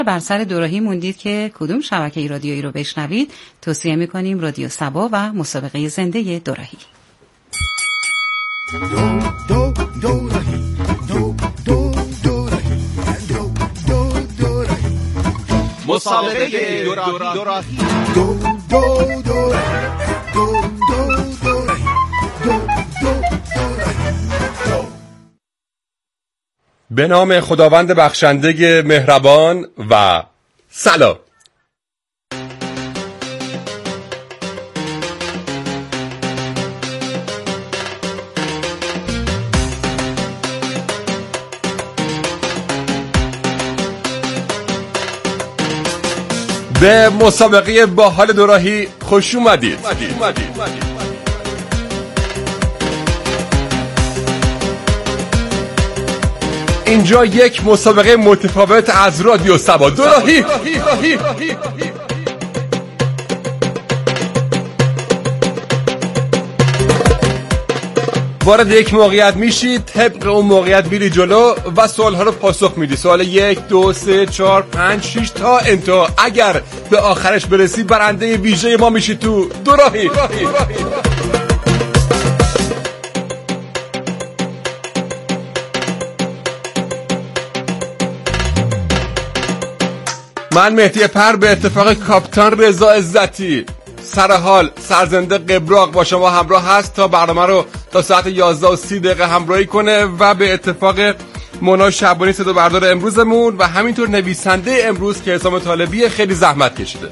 بر سر دوراهی موندید که کدوم شبکه رادیویی رو بشنوید، توصیه می‌کنیم رادیو صبا و مسابقه زنده دوراهی. مسابقه دوراهی. به نام خداوند بخشنده مهربان و سلام. به مسابقه باحال دوراهی خوش اومدید. اینجا یک مسابقه متفاوت از رادیو صبا دوراهی. وارد یک موقعیت میشید، طبق اون موقعیت میری جلو و سوالها رو پاسخ میدی. سوال 1 2 3 4 5 6 تا انتها. اگر به آخرش برسی برنده ویژه ما میشی تو دوراهی. من مهدی پر به اتفاق کاپیتان رضا عزتی سرحال سرزنده قبراق با شما همراه هست تا برنامه رو تا ساعت 11:30 همراهی کنه و به اتفاق مونا شعبانی صدا بردار امروزمون و همینطور نویسنده امروز که حسام طالبی خیلی زحمت کشیده.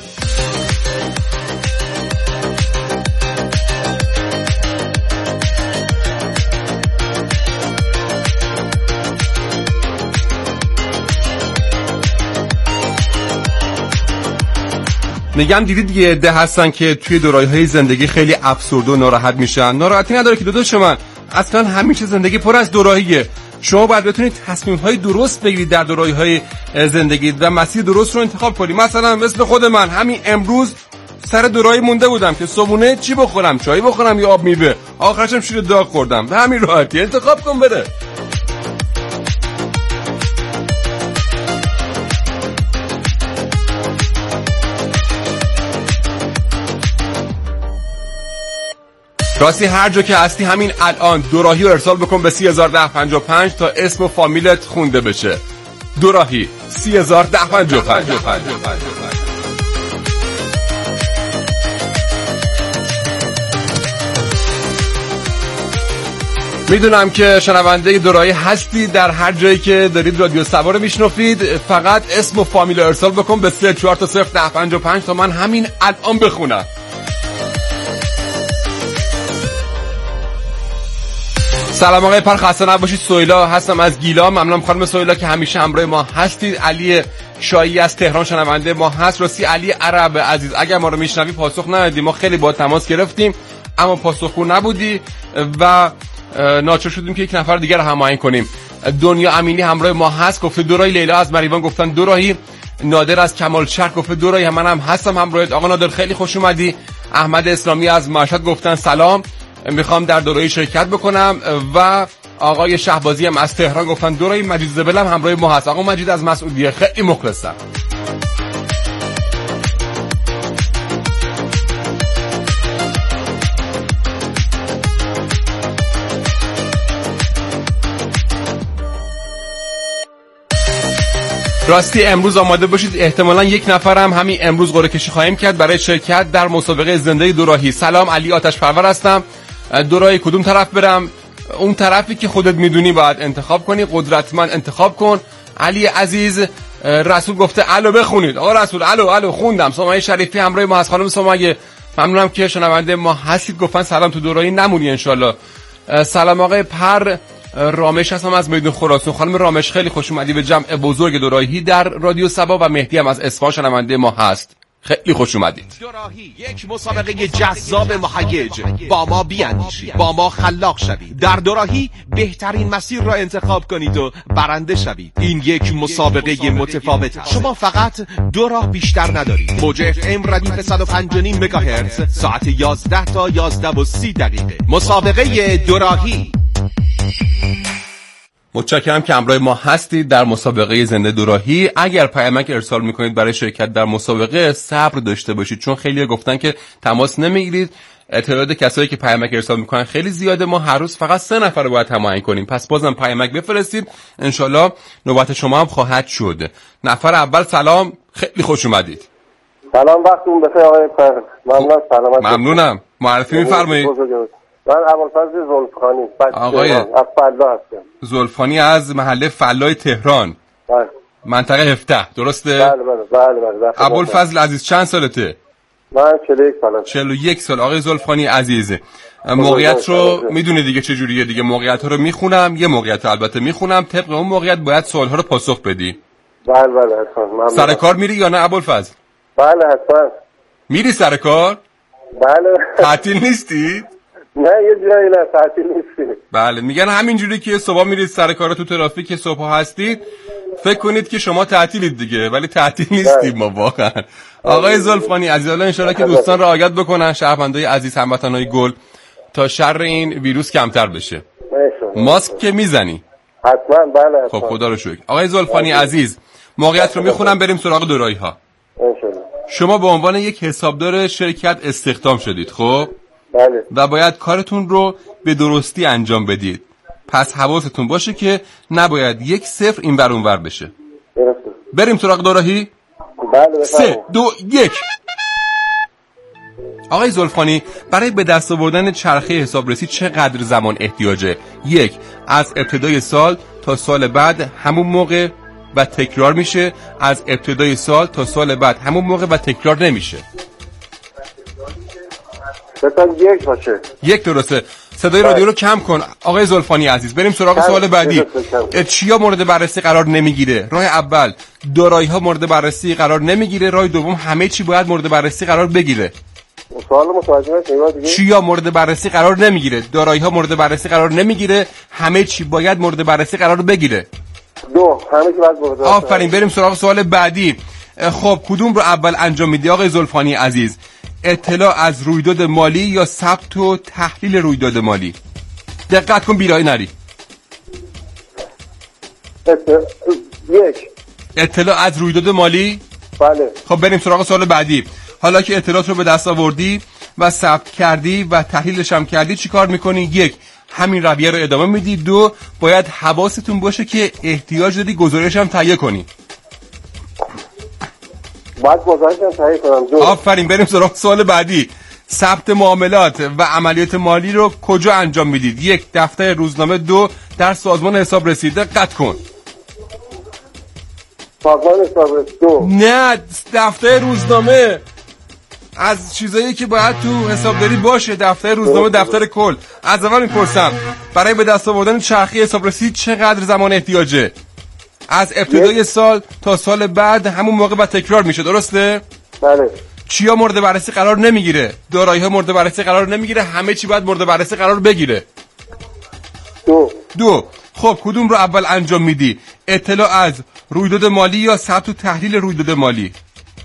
میگم دیدید یه عده هستن که توی دورایی‌های زندگی خیلی افسرده و ناراحت میشن. ناراحتی نداره که داداش من، اصلا همیشه زندگی پر از دوراهیه. شما باید بتونید تصمیم‌های درست بگیرید در دورایی‌های زندگی و مسیر درست رو انتخاب کنید. مثلا مثل خود من همین امروز سر دوراهی مونده بودم که صبحونه چی بخورم، چای بخورم یا آب میوه. آخرشم شیر داغ خوردم. به همین راحتی انتخاب کن بده. راستی هر جا که هستی همین الان دوراهی رو ارسال بکن به 301055 تا اسم و فامیلت خونده بشه. دوراهی 301055. میدونم که شنونده دوراهی هستی، در هر جایی که دارید رادیو صبا رو میشنفید فقط اسم و فامیل رو ارسال بکن به 34 تا من همین الان بخونم. سلام آقای پر، خسته نباشید. سویلا هستم از گیلان. ممنونم خانم سویلا که همیشه همراه ما هستید. علی شایی از تهران شنونده ما هست. راستی علی عرب عزیز اگر ما رو میشنوی پاسخ ندادی، ما خیلی با تماس گرفتیم اما پاسخگو نبودی و ناچار شدیم که یک نفر دیگر رو هماهنگ کنیم. دنیا امینی همراه ما هست، گفته دوراهی. لیلا از مریوان گفتن دوراهی. نادر از کمال شهر گفته دوراهی. منم هستم همراهت. آقا نادر خیلی خوش اومدی. احمد اسلامی از مشهد گفتن سلام، میخوام در دوراهی شرکت بکنم. و آقای شهبازی هم از تهران گفتن دوراهی. مجید زبل هم همراه ما هست. آقا مجید از مسعودیه خیلی مخلصم. راستی امروز آماده باشید، احتمالاً یک نفرم همین امروز قرعه کشی خواهیم کرد برای شرکت در مسابقه زنده دوراهی. سلام، علی آتش پرور هستم. دوراهی کدوم طرف برم؟ اون طرفی که خودت میدونی باید انتخاب کنی. قدرتمند انتخاب کن. علی عزیز. رسول گفته الو بخونید. آقا رسول الو خوندم. سمیه شریفی همراه ما هست. خانم سمیه ممنونم که شنونده ما هستید. گفتن سلام تو دوراهی نمونی انشالله. سلام آقای پر. رامش هستم از میدون خراسان. خانم رامش خیلی خوش اومدی به جمع بزرگ دوراهی در رادیو صبا و مهدی هم از اصفهان شنونده ما هست. خیلی خوش اومدید. دوراهی یک مسابقه جذاب مهیج. با ما بیاندیشید، با ما خلاق شوید. در دوراهی بهترین مسیر را انتخاب کنید و برنده شوید. این یک مسابقه متفاوت است. شما فقط دو راه بیشتر ندارید. موج اف ام ردیف 105.5 مگاهرتز ساعت 11 تا 11:30 مسابقه دوراهی. متشکرم که همراه ما هستید در مسابقه زنده دوراهی. اگر پیامک ارسال میکنید برای شرکت در مسابقه صبر داشته باشید، چون خیلی گفتن که تماس نمیگیرید. تعداد کسایی که پیامک ارسال میکنن خیلی زیاده، ما هر روز فقط 3 نفر رو باید هماهنگ کنیم. پس بازم پیامک بفرستید، انشالله نوبت شما هم خواهد شد. نفر اول سلام، خیلی خوش اومدید. سلام، وقتتون بخیر آقای فرد. ممنون، سلامت. ممنونم. معرفی می‌فرمایید؟ من ابوالفضل زلفخانی آقای از فلا هستم. زلفخانی از محله فلای تهران. بله. منطقه 17 درسته؟ بله. ابوالفضل عزیز چند سالته؟ من 41 سالم. 41 سال. آقای زلفخانی عزیز، موقعیت رو میدونی دیگه چه جوریه دیگه. موقعیت ها رو میخونم، یه موقعیت البته میخونم، طبق اون موقعیت باید سوال ها رو پاسخ بدی. بله حتما. سر کار میری یا نه ابوالفضل؟ بله حتما. میری سر کار؟ بله. تعطیل نیستی؟ نه یه جایی نه، تعطیل نیستی. بله، میگن همینجوری که صبح میرید سر کار تو ترافیک صبح هستید فکر کنید که شما تعطیلید دیگه، ولی تعطیل نیستیم ما واقعا. آقای زلفخانی عزیز، الله ان شاءالله که دوستان رعایت بکنن، شهروندای عزیز، هموطنای گل، تا شر این ویروس کمتر بشه. ماسک که میزنی؟ حتما. بله خب خدا رو شکر. آقای زلفخانی عزیز، موقعیت رو میخونم، بریم سراغ دورایی ها. شما به عنوان یک حسابدار شرکت استخدام شدید، خب؟ بله. و باید کارتون رو به درستی انجام بدید. پس حواستون باشه که نباید 1-0 این ور اون ور بشه. درسته. بریم سراغ دوراهی؟ بله. 3 2 1. آقای زلفخانی، برای به دست آوردن چرخه حسابرسی چقدر زمان احتیاجه؟ 1. از ابتدای سال تا سال بعد همون موقع و تکرار میشه. از ابتدای سال تا سال بعد همون موقع و تکرار نمیشه. بطور 1 باشه. 1 درسته. صدای رادیو رو کم کن آقای زلفخانی عزیز. بریم سراغ سوال بعدی. چیا مورد بررسی قرار نمیگیره؟ راه اول، دارایی ها مورد بررسی قرار نمیگیره. راه دوم، همه چی باید مورد بررسی قرار بگیره. سوال متوجه نشدم. چیا مورد بررسی قرار نمیگیره؟ دارایی ها مورد بررسی قرار نمیگیره، همه چی باید مورد بررسی قرار بگیره. 2. همه چی باید مورد بررسی. آفرین. بریم سراغ سوال بعدی. خب کدوم رو اول انجام میدی آقای زلفخانی عزیز؟ اطلاع از رویداد مالی یا ثبت و تحلیل رویداد مالی؟ دقت کن بیرای نری. 1. اطلاع از رویداد مالی؟ بله. خب بریم سراغ سوال بعدی. حالا که اطلاعات رو به دست آوردی و ثبت کردی و تحلیلش هم کردی چی کار میکنی؟ 1. همین رویه رو ادامه میدی. 2. باید حواستون باشه که احتیاج داری گزارش هم تهیه کنی. باید گزارش هم تهیه کنم. 2. آفرین. بریم سراغ سوال بعدی. ثبت معاملات و عملیات مالی رو کجا انجام میدید؟ 1. دفتر روزنامه. 2. در سازمان حسابرسی. دقت کن. سازمان حسابرسی. 2. نه، دفتر روزنامه. از چیزایی که باید تو حسابداری باشه دفتر روزنامه، دفتر کل. از اول میپرسم برای به دست آوردن چرخه حسابرسی چقدر زمان احتیاجه؟ از ابتدای سال تا سال بعد همون موقع و تکرار میشه، درسته؟ بله. چیا مورد بررسی قرار نمیگیره؟ دارایی ها مورد بررسی قرار نمیگیره، همه چی باید مورد بررسی قرار بگیره. 2. خب کدوم رو اول انجام میدی؟ اطلاع از رویداد مالی یا ثبت و تحلیل رویداد مالی؟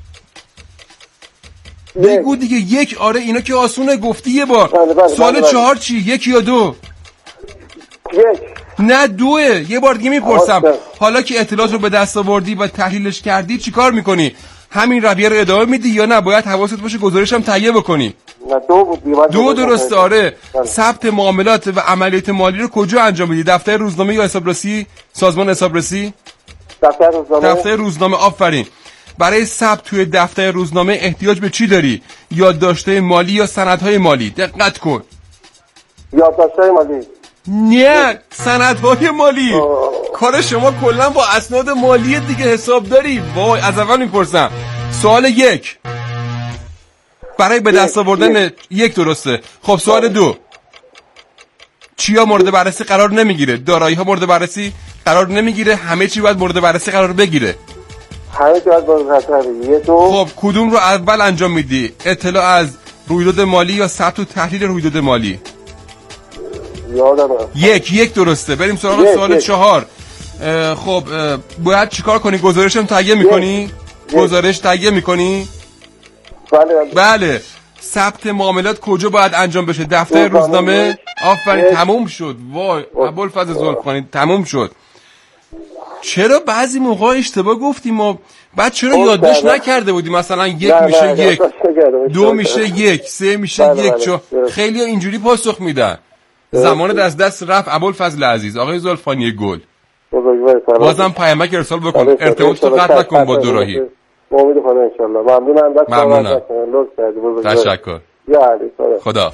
بگو دیگه. 1. آره اینا که آسونه، گفتی یه بار. بله. سوال 4 چی؟ 1 یا 2؟ 1. نه 2. یه بار دیگه میپرسم. حالا که اطلاعات رو به دست آوردی و تحلیلش کردی چی کار میکنی؟ همین رویه رو ادامه میدی یا نه باید حواست باشه گزارش هم تهیه بکنی؟ نه 2 بود. 2 درسته. آره. ثبت معاملات و عملیات مالی رو کجا انجام میدی؟ دفتر روزنامه یا حسابرسی؟ سازمان حسابرسی؟ دفتر روزنامه. آفرین. برای ثبت توی دفتر روزنامه احتیاج به چی داری؟ یادداشت‌های مالی یا سندهای مالی؟ دقت کن. یادداشت‌های مالی. نه، سندهای مالی. کار شما کلا با اسناد مالی دیگه، حسابداری. وای، از اول میپرسم. سوال 1 برای به دست آوردن 1 درسته. خب سوال 2 چیا مورد بررسی قرار نمیگیره؟ دارایی ها مورد بررسی قرار نمیگیره، همه چی باید مورد بررسی قرار بگیره. همه چی باید مورد بررسی قرار بگیره. 2. خب کدوم رو اول انجام میدی؟ اطلاع از رویداد مالی یا ثبت و تحلیل رویداد مالی؟ یادم 1 درسته. بریم سراغ سوال 4. خب باید چیکار کنی؟ گزارش هم تهیه میکنی؟ گزارش تهیه میکنی؟ بله. ثبت معاملات کجا باید انجام بشه؟ دفتر روزنامه؟ آفرین تموم شد. وای ابوالفضل زلفخانی تموم شد. چرا بعضی موقع اشتباه گفتیم ما؟ بعد چرا یادداشت نکرده بودیم؟ مثلا یک میشه یک، دو میشه یک، سه میشه یک. خیلی اینجوری پاسخ میدن. زمان دست رفت. ابوالفضل عزیز، آقای زلفخانی گل، بازم پیامک ارسال بکن، ارتباط تو قطع نکن با دوراهی. امید خدا ان شاء الله. ممنونم. تشکر. خدا.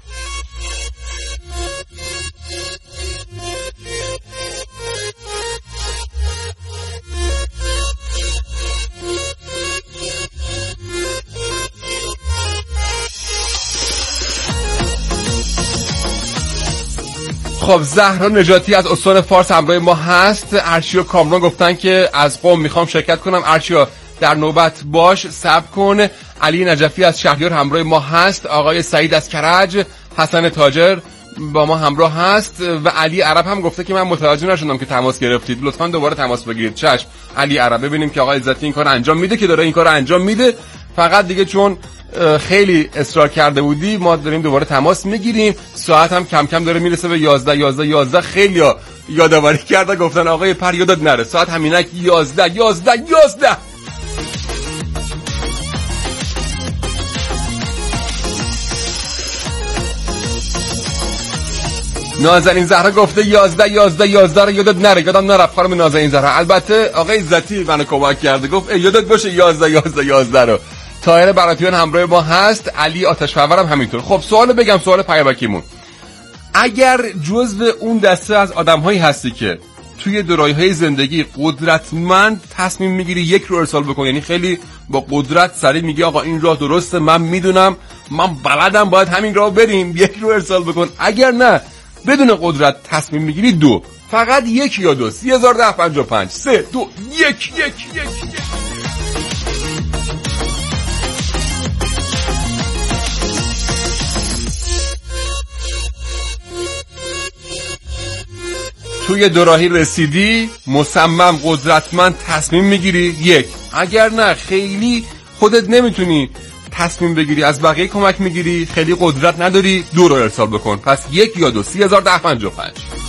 خب زهرا نجاتی از استان فارس همراه ما هست. ارشیا کامران گفتن که از قم میخوام شرکت کنم. ارشیا در نوبت باش، صبر کن. علی نجفی از شهریار همراه ما هست. آقای سعید از کرج، حسن تاجر با ما همراه هست و علی عرب هم گفته که من متوجه نشدم که تماس گرفتید، لطفاً دوباره تماس بگیرید. چشم علی عرب. ببینیم که آقای عزتی این کار انجام میده که داره این کار انجام میده. فقط دیگه چون خیلی اصرار کرده بودی ما داریم دوباره تماس میگیریم. ساعت هم کم کم داره میرسه به 11. خیلی یادآوری کرده گفتن آقای پر یادت نره ساعت همینک 11. نازنین زهرا گفته 11 رو یادت نره. یادم نرفت خانم نازنین زهرا. البته آقای عزتی منو کمک کرده، گفت یادت باشه 11 رو. طاهر براتیان همراه ما هست. علی آتش‌فرور هم همینطور. خب سوال بگم، سوال پیامکیمون، اگر جزو اون دسته از آدم‌هایی هستی که توی دورایی‌های زندگی قدرتمند تصمیم میگیری یک رو ارسال بکن، یعنی خیلی با قدرت سریع میگی آقا این راه درسته، من میدونم، من بلدم، باید همین راه بریم، یک رو ارسال بکن. اگر نه بدون قدرت تصمیم میگیری دو، فقط یک یا دو. 301055 3 2 1. توی دوراهی رسیدی، مصمم قدرتمند تصمیم میگیری یک. اگر نه خیلی خودت نمیتونی تصمیم بگیری، از بقیه کمک میگیری، خیلی قدرت نداری، دو رو ارسال بکن. پس یک یا دو. 301055.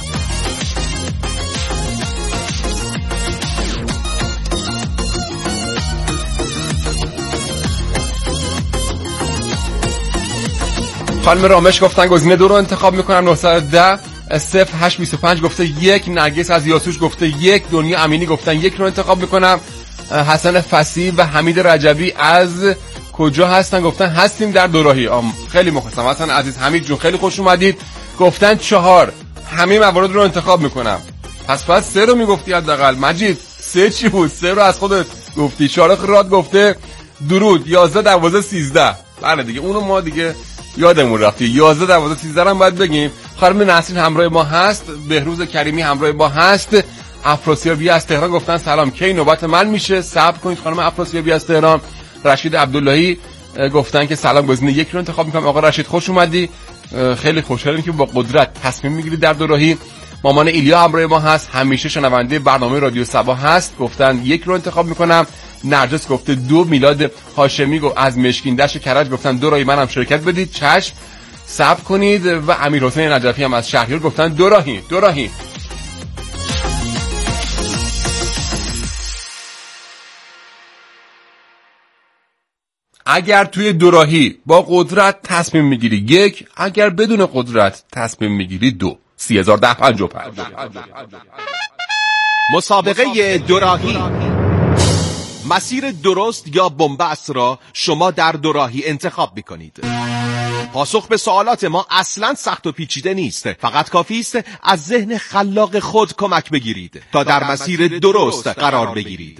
خانم رامش گفتن گزینه دو رو انتخاب میکنم. 910 0825 گفته یک. نرگس از یاسوش گفته یک. دنیا امینی گفتن یک رو انتخاب میکنم. حسن فصیح و حمید رجبی از کجا هستن؟ گفتن هستیم در دوراهی. خیلی مخلصم حسن عزیز. حمید جون خیلی خوش اومدید. گفتن 4. همه موارد رو انتخاب میکنم. پس 3 رو میگفتی حداقل. مجید 3 چی بود؟ 3 رو از خودت گفتی. شارق راد گفته درود 11 12 13. بله دیگه اونو ما دیگه یادمون رفتی. 11 12 13 هم باید بگیم. خانم نسرین همراه ما هست. بهروز کریمی همراه ما هست. افراسیابی از تهران گفتن سلام، کی نوبت من میشه؟ صبر کنید خانم افراسیابی از تهران. رشید عبداللهی گفتن که سلام، گزینه یک رو انتخاب میکنم. آقا رشید خوش اومدی. خیلی خوشحالیم که با قدرت تصمیم میگیری در دوراهی. مامان ایلیا همراه ما هست، همیشه شنونده برنامه رادیو صبا هست. گفتن یک رو انتخاب میکنم. نرجس گفته 2. میلاد هاشمی از مشکین دشت کرج گفتن دوراهی منم شرکت بدید. چشم صبر کنید. و امیر حسین نجفی هم از شهریار گفتن دوراهی. اگر توی دوراهی با قدرت تصمیم میگیری یک، اگر بدون قدرت تصمیم میگیری دو. 301055. مسابقه دوراهی، مسیر درست یا بن‌بست را شما در دوراهی انتخاب میکنید. پاسخ به سوالات ما اصلا سخت و پیچیده نیست، فقط کافی است از ذهن خلاق خود کمک بگیرید تا در مسیر درست قرار بگیرید.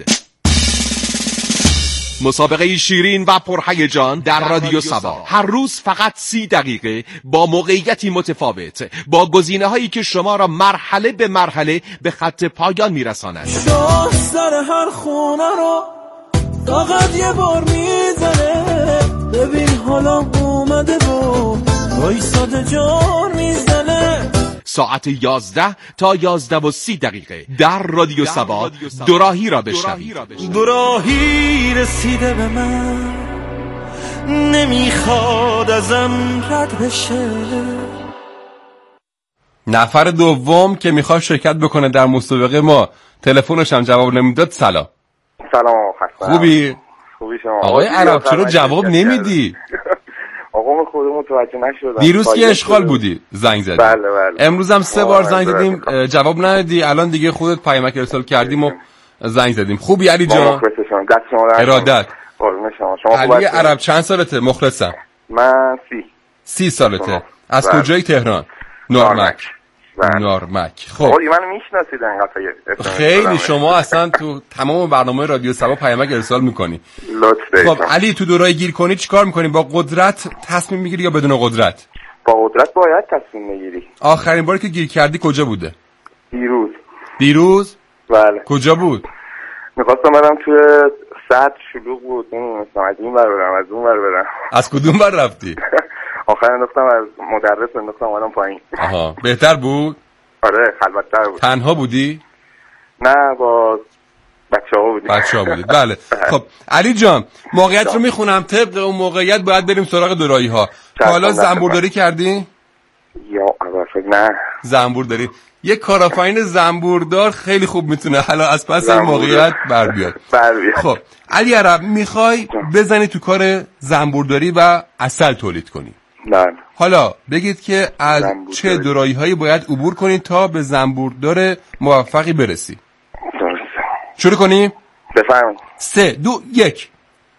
مسابقه شیرین و پرهیجان در رادیو صبا، هر روز فقط 30 دقیقه با موقعیتی متفاوت، با گزینه‌هایی که شما را مرحله به مرحله به خط پایان میرساند. شاه سر هر خونه رو فقط یه بار میزنه، ببین حالا اومده و وایساده جان میزنه. ساعت 11 تا 11:30 در رادیو صبا دوراهی را بشنوید. دوراهی رسیده به من، نمیخواد ازم رد بشه، نفر دوم که میخواد شرکت بکنه در مسابقه ما تلفنش هم جواب نمیداد. سلام. سلام خسته. خوبی شما؟ آقای عرب چرا جواب نمیدی؟ آقا من خودم متوجه نشدم. دیروز که اشغال بودی زنگ زدی. بله. امروز هم 3 بار زنگ زدیم جواب ندادی. الان دیگه خودت پیامک ارسال کردیم و زنگ زدیم. خوبی علی جان؟ ارادت. علی عرب چند سالته؟ مخلصم. من 30 سالته. از کجای تهران؟ نارمک. خب منو میشناسید انقدر؟ خیلی شما اصلا تو تمام برنامه رادیو سبا پیامک ارسال میکنی. خب علی تو دورای گیر کنی چیکار میکنی؟ با قدرت تصمیم میگیری یا بدون قدرت؟ با قدرت باید تصمیم بگیری. آخرین باری که گیر کردی کجا بوده؟ دیروز؟ بله. کجا بود؟ میخواستم برم توی سطح شلوغ بود، نمیدونستم از این ور برم از اون ور برم. از کدوم ور رفتی؟ آخر انداختم از مدرس انداختم اومدم پایین. آها بهتر بود؟ آره خلوت‌تر بود. تنها بودی؟ نه با بچه‌ها بودید. بله. خب علی جان موقعیت رو میخونم. طبق اون موقعیت باید بریم سراغ دورایی ها. حالا زنبورداری کردی؟ یا اول نه. زنبورداری. یک کارآفرین زنبوردار خیلی خوب میتونه حالا از پس این موقعیت بر بیاد. خب علی عرب میخوای بزنی تو کار زنبورداری و عسل تولید کنی. بله. حالا بگید که از چه دورایی هایی باید عبور کنی تا به زنبوردار موفقی برسی. درسته. شروع کنیم؟ بفرمایید. 3 2 1.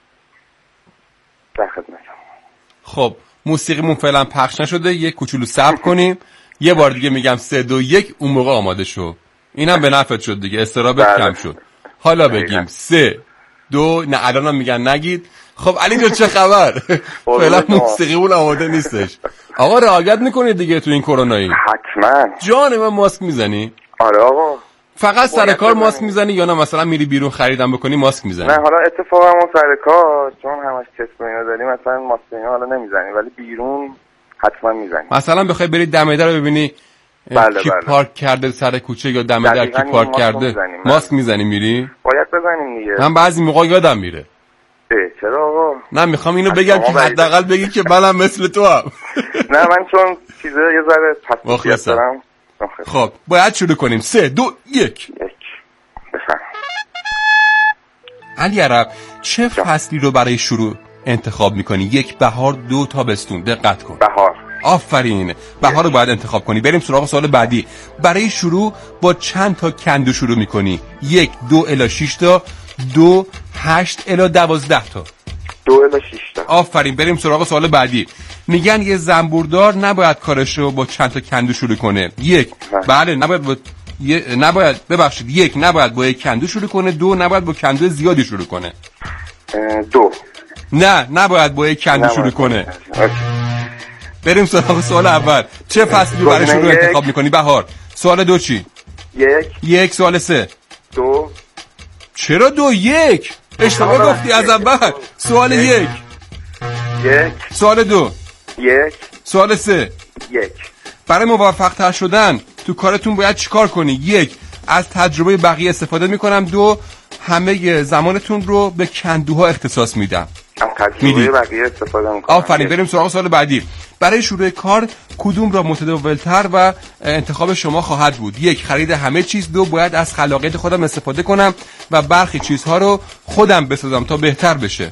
در خدمتم. خب موسیقیمون فعلا پخش نشده، یک کوچولو صبر کنیم. یه بار دیگه میگم 3 2 1 اون موقع آماده شو. اینم به نفعت شد دیگه، استرابت کم شد. حالا بگیم 3 2 نه الانم میگن نگید. خب علی جان چه خبر؟ فعلا موسیقیمون آماده نیستش. آقا رعایت میکنید دیگه تو این کرونایی؟ حتما. جان من ماسک میزنی؟ آره آقا. فقط سر کار ماسک میزنی یا نه مثلا میری بیرون خریدم بکنی ماسک میزنی؟ نه حالا اتفاقا ما سر کار چون همش تست و اینا داریم مثلا ماسک اینا حالا نمیزنیم ولی بیرون حتما میزنیم. مثلا بخوای بری دم در رو ببینی کی پارک کرده سر کوچه یا دم در کی پارک کرده ماسک میزنی میری؟ باید بزنیم دیگه. من بعضی موقع یادم میره. چرا آقا؟ نه میخوام اینو بگم که حداقل بگی که منم مثل تو هم. نه من چون چیزا یه ذره حساسیت دارم. خب باید شروع کنیم. 3 2 1. بفرم. علی عرب چه فصلی رو برای شروع انتخاب میکنی؟ 1 بهار، 2 تابستون. دقت کن. بهار. آفرین. بهار رو باید انتخاب کنی. بریم سراغ سوال بعدی. برای شروع با چند تا کندو شروع میکنی؟ 1 2 الی 6 تا، 2 8 الی 12 تا. 2 الی 6 تا. آفرین. بریم سراغ سوال بعدی. میگن یه زنبوردار نباید کارشو با چند تا کندو شروع کنه. 1 بله نباید با یک نباید با یک کندو شروع کنه. 2 نباید با کندو زیادی شروع کنه. 2 نه نباید با یک کندو شروع کنه. بریم سراغ سوال اول. چه فصلی برای شروع انتخاب میکنی؟ بهار. سوال 2 چی؟ 1 سوال 3 2. چرا 2 1 اشتباه گفتی از اول. سوال 1 سوال 2 سوال 3 برای موفق تر شدن تو کارتون باید چیکار کنی؟ 1 از تجربه بقیه استفاده میکنم. 2 همه زمانتون رو به کندوها اختصاص میدم. تجربه بقیه استفاده میکنم. آفرین. بریم سراغ سوال بعدی. برای شروع کار کدوم را متداولتر و انتخاب شما خواهد بود؟ 1 خرید همه چیز. 2 باید از خلاقیت خودم استفاده کنم و برخی چیزها رو خودم بسازم تا بهتر بشه.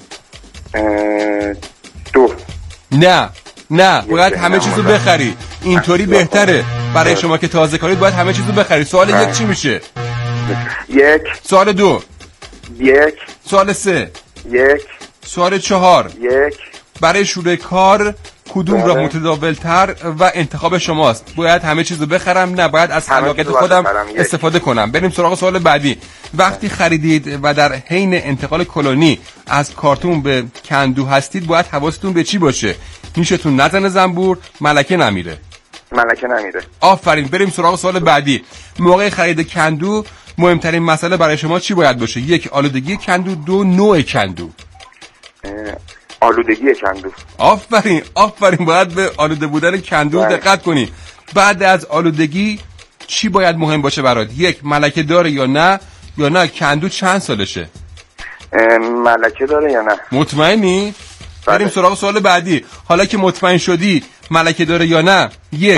2 نه باید همه چیزو بخری. اینطوری بهتره. برای شما که تازه کارید باید همه چیزو بخری. سوال 1 چی میشه؟ 1 سوال 2 1 سوال 3 1 سوال 4 برای شروع کار کدوم را متداولتر و انتخاب شماست؟ باید همه چیزو بخرم؟ نه باید از خلاقیت خودم استفاده کنم. بریم سراغ سوال بعدی. وقتی خریدید و در حین انتقال کلونی از کارتون به کندو هستید باید حواستون به چی باشه؟ نیشتون نزنه زنبور، ملکه نمیره. آفرین. بریم سراغ سوال بعدی. موقع خرید کندو مهمترین مسئله برای شما چی باید باشه؟ 1 آلودگی کندو. 2 نوع کندو. آلودگی کندو. آفرین. باید به آلوده بودن کندو دقت کنی. بعد از آلودگی چی باید مهم باشه برات؟ 1 ملکه داره یا نه کندو چند سالشه؟ ملکه داره یا نه. مطمئنی؟ بریم سراغ سوال بعدی. حالا که مطمئن شدی ملکه داره یا نه، 1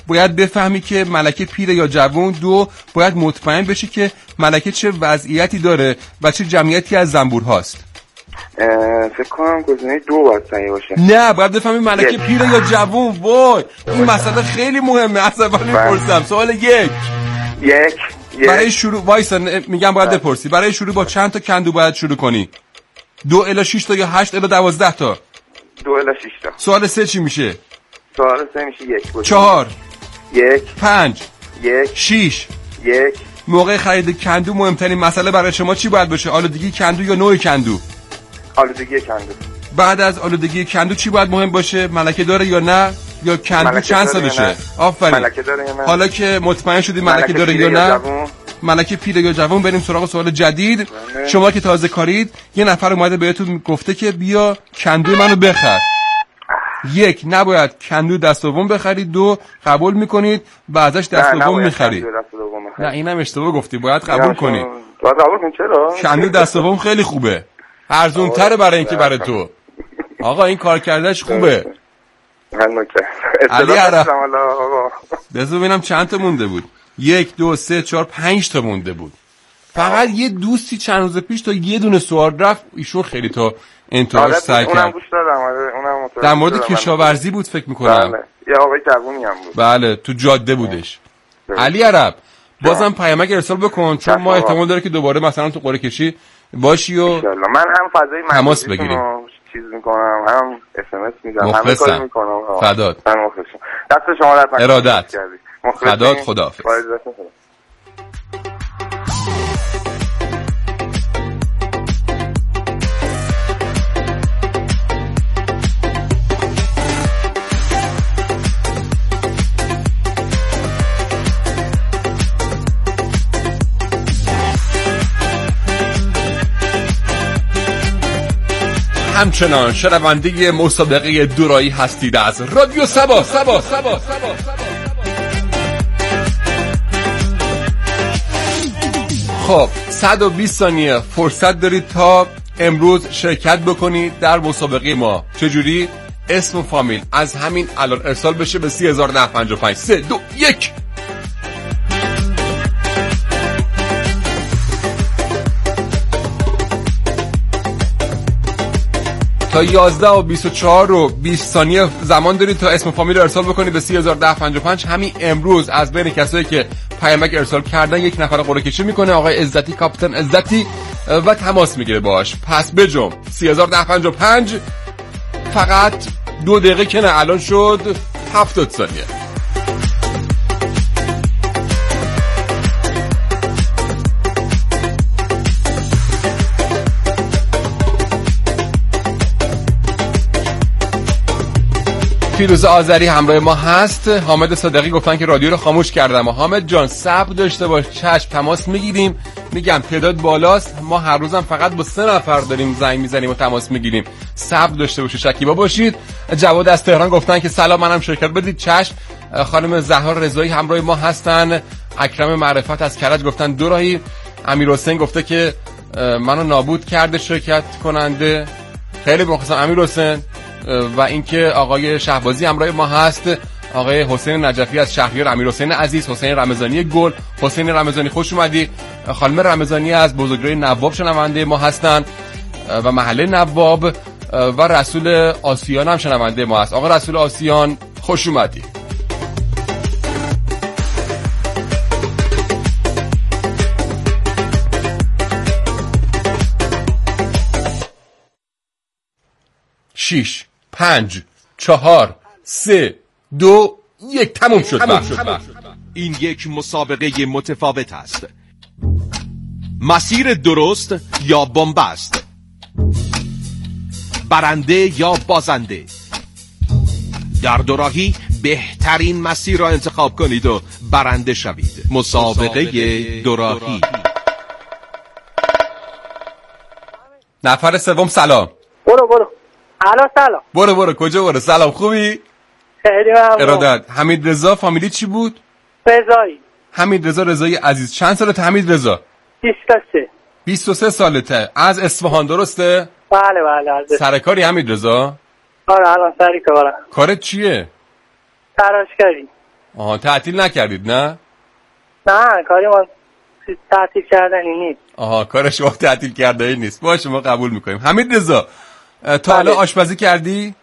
باید بفهمی که ملکه پیره یا جوان. 2 باید مطمئن بشی که ملکه چه وضعیتی داره و چه جمعیتی از زنبور هاست. فکر کنم گزینه 2 باید صحیح باشه. نه باید بفهمی ملکه پیره یا جوان. وای این مسئله خیلی مهمه. از اول میپرسم. سوال 1 برای شروع وایسا میگم باید بپرسی. برای شروع با چند تا کندو باید شروع کنی؟ 2 الی 6 تا یا 8 الی 12 تا؟ 2 الی 6 تا. سوال 3 چی میشه؟ سوال 3 میشه 1. 4 1 5 1 6 1. موقع خرید کندو مهمترین مسئله برای شما چی باید باشه؟ آلودگی کندو یا نوع کندو؟ آلودگی کندو. بعد از آلودگی کندو چی باید مهم باشه؟ ملکه داره یا نه؟ یا کندو چند سالشه؟ آفرین. ملکه داره یا نه؟ حالا که مطمئن شدی ملکه داره یا نه؟ ملکه پیره یا جوان، بریم سراغ سوال جدید. شما که تازه کارید یه نفر اومده بهتون گفته که بیا کندو منو بخر. 1 نباید کندو دست دوم بخرید. 2 قبول میکنید و ازش دست دوم میخرید. نه اینم اشتباه گفتی. باید قبول کنید. باید قبول کنید. چرا؟ کندو دست دوم خیلی خوبه. ارزون تره برای اینکه برای تو. آقا این کار کردنش خوبه. علی عرب بذار ببینم چند تا مونده بود. 1 2 3 4 5 تا مونده بود. فقط یه دوستی چند روز پیش تا یه دونه سوال رفت. ایشون خیلی تا انتهاش سعی کرد. در مورد کشاورزی بود فکر میکنم. بله. یه آقای جوونی هم بود. بله تو جاده بودش. علی عرب بازم پیامک ارسال بکن چون ما احتمال داره که دوباره مثلا تو قرعه کشی باشی و من هم فضای تماس بگیریم. چیز میکنم، هم SMS میدم، همه کاری میکنم. فدات. من مخلصم. دست شما در ارادت. فدات. خداحافظ. همچنان شنونده مسابقه دورایی هستید از رادیو سبا. خب 120 ثانیه فرصت دارید تا امروز شرکت بکنید در مسابقه ما. چجوری؟ اسم و فامیل از همین الان ارسال بشه به 300955. 3 2 1. تا 11 و 24 و 20 ثانیه زمان دارید تا اسم فامیل رو ارسال بکنید به 301055. همین امروز از بین کسایی که پیامک ارسال کردن یک نفر قرعه کشی میکنه آقای عزتی، کاپیتان عزتی، و تماس میگیره باهاش. پس بجم 301055 فقط 2 دقیقه که نه الان شد 70 ثانیه. فیروز آذری همراه ما هست. حامد صادقی گفتن که رادیو رو خاموش کردم. حامد جان صبر داشته باش، چشم تماس میگیریم. میگم تعداد بالاست، ما هر روزم فقط با 3 نفر داریم زنگ میزنیم و تماس میگیریم. صبر داشته باشید، شکیبا باشید. جواد از تهران گفتن که سلام منم شرکت بدید. چشم. خانم زهرا رضایی همراه ما هستن. اکرم معرفت از کرج گفتن دو راهی. امیر حسین گفته که منو نابود کرده شرکت کننده. خیلی مخلصم امیر حسین. و اینکه آقای شهبازی همراه ما هست. آقای حسین نجفی از شهریار، امیر حسین عزیز، حسین رمضانی گل، حسین رمضانی خوش اومدی. خانم رمضانی از بزرگراه نواب شنونده ما هستن و محله نواب. و رسول آسیان هم شنونده ما هست. آقا رسول آسیان خوش اومدی. شیش 5 4 3 2 1 تموم شد. این یک مسابقه متفاوت است. مسیر درست یا بن‌بست، برنده یا بازنده. در دوراهی بهترین مسیر را انتخاب کنید و برنده شوید. مسابقه دوراهی. نفر سوم سلام. برو الو سلام. برو کجا برو؟ سلام خوبی؟ خیلی ممنون. ارادت. حمید رضا فامیلی چی بود؟ رضایی. حمید رضا رضایی عزیز. چند سالته حمید رضا؟ 23. 23 سالته. از اصفهان درسته؟ بله. سرکاری حمید رضا؟ آره الان سری کارم. کارت چیه؟ تراشکاری. آها تعطیل نکردید نه؟ نه کاری ما تعطیل کردنی نیست. آها کار شما تعطیل کردنی نیست. باشه ما قبول میکنیم. حمید رضا تا حالا آشپزی کردی؟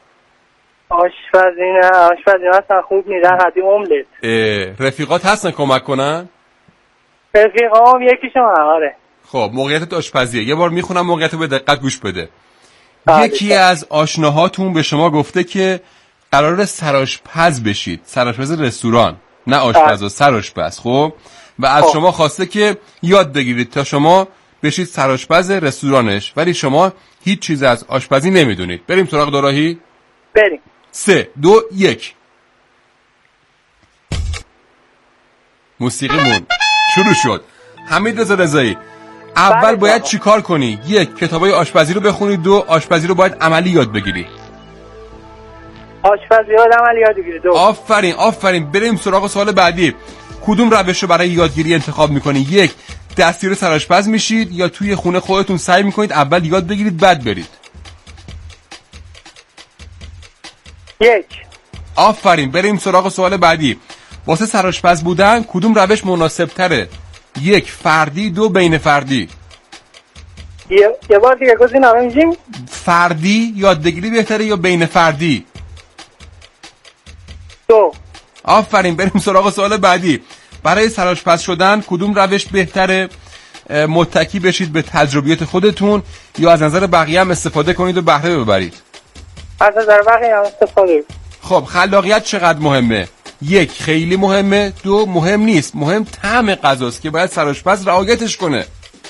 آشپزی اصلا خوب نیست. حتی املت. رفیقات هستن کمک کنن؟ رفیقام یکیشون آره. خب موقعیت آشپزیه. یه بار میخونم موقعیت به دقت گوش بده. یکی از آشناهاتون به شما گفته که قرار سرآشپز بشید. سرآشپز رستوران، نه آشپز و سرآشپز. خب و از شما خواسته که یاد بگیرید تا شما بشید سرآشپز رستورانش، ولی شما هیچ چیز از آشپزی نمیدونید. بریم سراغ دوراهی؟ بریم. 3 2 1 موسیقیمون شروع شد. حمید رضا رضایی اول باید چی کار کنی؟ 1 کتابای آشپزی رو بخونی. 2 آشپزی رو باید عملی یاد بگیری. آشپزی رو عملی یاد بگیری. 2 آفرین. بریم سراغ سوال بعدی. کدوم روش رو برای یادگیری انتخاب میکنی؟ 1 دستیار سرآشپز میشید یا توی خونه خودتون سعی میکنید اول یاد بگیرید بعد برید؟ 1 آفرین. بریم سراغ سوال بعدی. واسه سرآشپز بودن کدوم روش مناسب تره؟ 1 فردی. 2 بین فردی. یه بار دیگه گزینه‌ها میگیم. فردی یادگیری بهتره یا بین فردی؟ 2 آفرین. بریم سراغ سوال بعدی. برای سرآشپز شدن کدوم روش بهتره؟ متکی بشید به تجربیات خودتون یا از نظر بقیه هم استفاده کنید و بهره ببرید؟ از نظر بقیه هم استفاده. خب خلاقیت چقدر مهمه؟ 1 خیلی مهمه. 2 مهم نیست. مهم طعم غذاست که باید سرآشپز رعایتش کنه.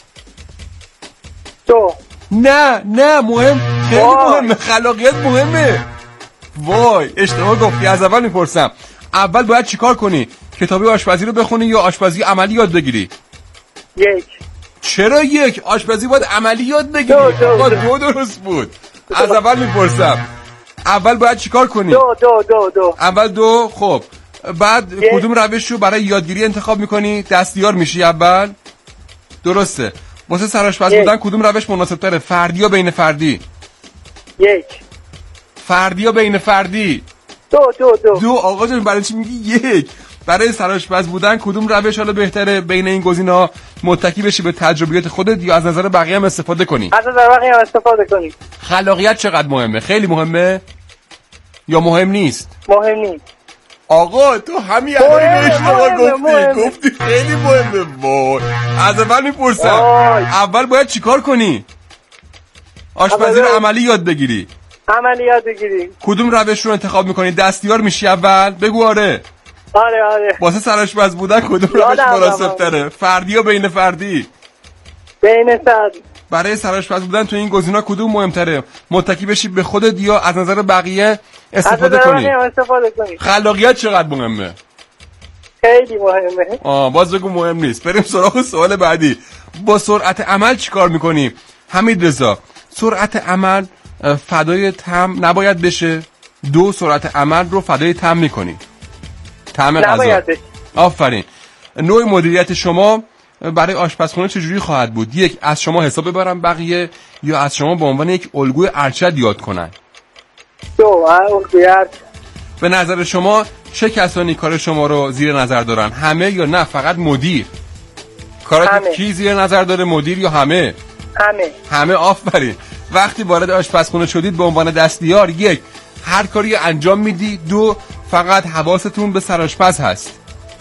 2 نه مهم، خیلی مهمه. خلاقیت مهمه. وای اشتباه گفتی. از اول میپرسم. اول باید چیکار کنی؟ کتابی آشپزی رو بخونی یا آشپزی عملی یاد بگیری؟ 1 چرا 1؟ آشپزی باید عملی یاد بگیری. 2 درست بود. از اول میپرسم. اول باید چیکار کنی؟ 2 اول 2. خب بعد کدوم روش رو برای یادگیری انتخاب میکنی؟ دستیار میشی اول؟ درسته. واسه سرآشپز بودن کدوم روش مناسب تره؟ فردی یا بین فردی؟ 1 فردی یا بین فردی؟ 2 آقا جون برای چی میگی 1؟ برای سرآشپز بودن کدوم روش حالا بهتره؟ بین این گزینه‌ها متکی بشی به تجربیات خودت یا از نظر بقیه هم استفاده کنی؟ از نظر بقیه هم استفاده کنی. خلاقیت چقدر مهمه؟ خیلی مهمه یا مهم نیست؟ مهم نیست. آقا تو همین اشتباه گفتی خیلی مهمه. وای از اول میپرسم. اول باید چیکار کنی؟ آشپزی رو عملی یاد بگیری. عملی یاد بگیری. کدوم روش رو انتخاب میکنی؟ دستیار میشی اول؟ بگو. آره. واسه سرآشپز بودن کدوم روش مناسب تره؟ فردی یا بین فردی؟ بین فردی. برای سرآشپز بودن تو این گزینه‌ها کدوم مهمتره؟ متکی بشی به خودت یا از نظر بقیه استفاده کنی؟ خلاقیت چقدر مهمه؟ خیلی مهمه. باز بگو مهم نیست. بریم سراغ سوال بعدی. با سرعت عمل چیکار میکنی؟ حمید رضا سرعت عمل فدای طعم نباید بشه. 2 سرعت عمل رو فدای طعم میکنی. طعم غذا. آفرین. نوع مدیریت شما برای آشپزخونه چجوری خواهد بود؟ 1 از شما حساب ببرن بقیه یا از شما به عنوان یک الگوی ارشد یاد کنن؟ 2 الگوی ارشد. به نظر شما چه کسانی کار شما رو زیر نظر دارن؟ همه یا نه فقط مدیر؟ کارت کی زیر نظر داره؟ مدیر یا همه؟ همه. آفرین. وقتی وارد آشپزخونه شدید به عنوان دستیار 1 هر کاری انجام میدی. 2 فقط حواستون به سرآشپز هست.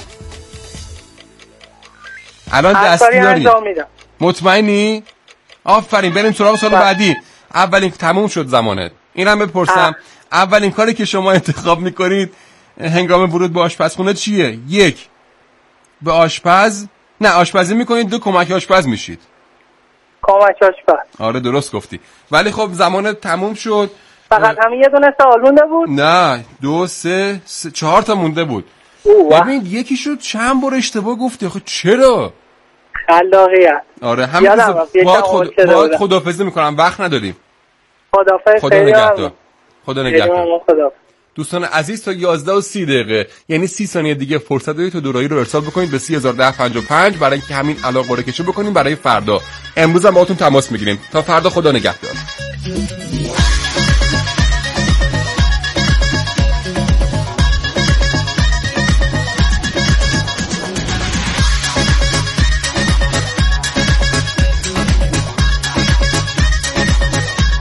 الان دستیاری. مطمئنی؟ آفرین. بریم سراغ سوال بعدی. اولین تموم شد زمانت. اینم بپرسم. اولین کاری که شما انتخاب میکنید هنگام ورود به آشپزخونه چیه؟ 1 به آشپز آشپزی میکنید. 2 کمک آشپز میشید. کمک آشپز. آره درست گفتی. ولی خب زمانت تموم شد. فقط همین یه دونه سوال مونده بود؟ نه 2 3 4 تا مونده بود. ببین یکی شد چند بار اشتباه گفتی. آخه چرا؟ خلاقیت. آره همین باید خداحافظی میکنم. وقت نداریم. خدا نگهدار. دوستان عزیز تا 11:30 یعنی 30 ثانیه دیگه فرصت دارید تا دوراهی رو ارسال بکنید به 301055 برای اینکه همین الان قرعه کشی بکنیم برای فردا. امروز هم باهاتون تماس میگیریم. تا فردا خدا نگهدار.